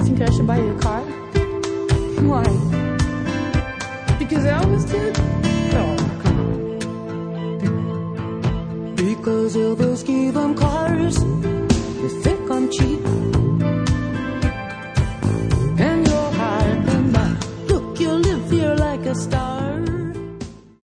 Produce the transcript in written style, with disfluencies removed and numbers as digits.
think I should buy you a car? Why? Because Elvis did.